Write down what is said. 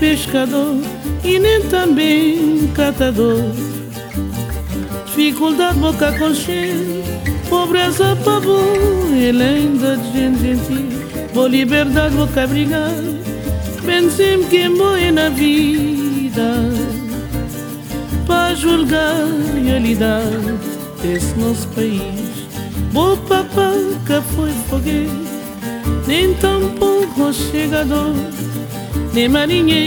pescador e nem também catador. Dificuldade boca consciente, pobreza para bom, ele ainda de gente gentil. Boa liberdade boca brigar, bem sempre que morre na vida, para julgar a realidade desse nosso país. Boa papá que foi foguete, nem tampouco chegador, nem marinheiro.